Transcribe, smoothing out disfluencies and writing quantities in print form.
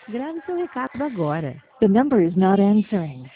Grave seu recado agora. The number is not answering.